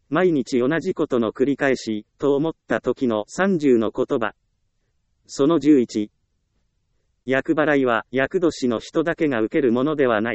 毎日同じことの繰り返し、と思った時の30の言葉。その11。厄払いは、厄年の人だけが受けるものではない。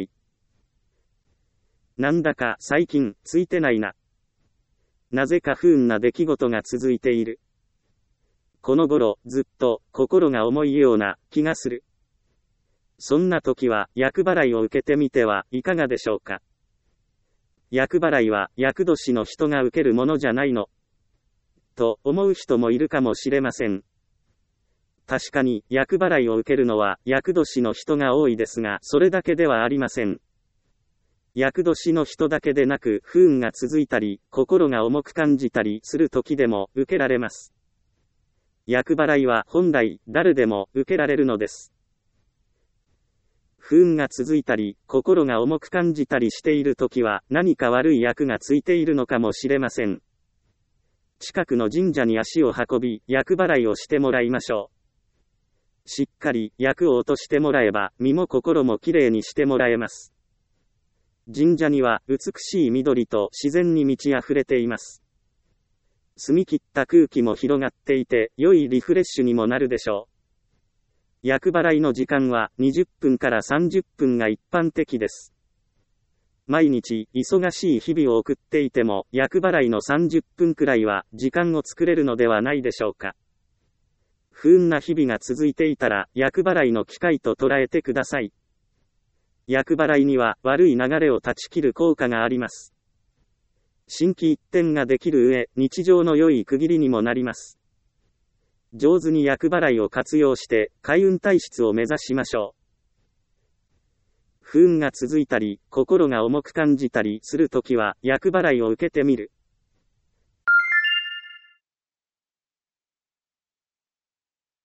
なんだか最近、ついてないな。なぜか不運な出来事が続いている。この頃、ずっと、心が重いような、気がする。そんな時は、厄払いを受けてみてはいかがでしょうか。厄払いは、厄年の人が受けるものじゃないの。と、思う人もいるかもしれません。確かに、厄払いを受けるのは、厄年の人が多いですが、それだけではありません。厄年の人だけでなく、不運が続いたり、心が重く感じたりする時でも、受けられます。厄払いは、本来、誰でも、受けられるのです。不運が続いたり、心が重く感じたりしているときは、何か悪い厄がついているのかもしれません。近くの神社に足を運び、厄払いをしてもらいましょう。しっかり、厄を落としてもらえば、身も心もきれいにしてもらえます。神社には、美しい緑と自然に満ち溢れています。澄み切った空気も広がっていて、良いリフレッシュにもなるでしょう。厄払いの時間は20分から30分が一般的です。毎日忙しい日々を送っていても厄払いの30分くらいは時間を作れるのではないでしょうか。不運な日々が続いていたら厄払いの機会と捉えてください。厄払いには悪い流れを断ち切る効果があります。心機一転ができる上、日常の良い区切りにもなります。上手に厄払いを活用して、開運体質を目指しましょう。不運が続いたり、心が重く感じたりするときは、厄払いを受けてみる。